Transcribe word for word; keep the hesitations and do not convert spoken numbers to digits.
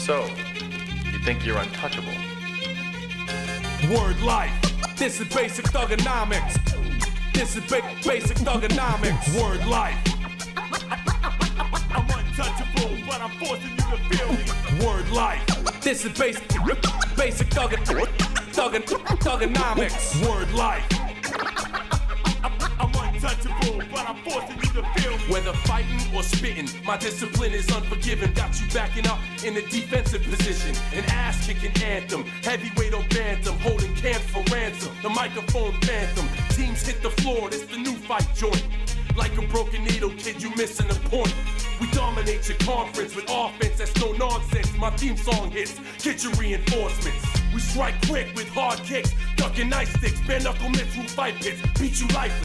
So, you think you're untouchable? Word life. This is basic thugonomics. This is ba- basic thugonomics. Word life. I'm untouchable, but I'm forcing you to feel me. Word life. This is basic, basic thug, thug, thugonomics. Word life. I'm untouchable, but I'm forcing you to feel me. Whether fighting or spitting, my discipline is unforgiving. Got you backing up in a defensive position. An ass-kicking anthem, heavyweight or bantam, holding camps for ransom. The microphone phantom, teams hit the floor, it's the new fight joint. Like a broken needle, kid, you missing a point. We dominate your conference with offense that's no nonsense. My theme song hits, get your reinforcements. We strike quick with hard kicks, ducking ice sticks, bare knuckle mitts through fight pits, beat you lifeless.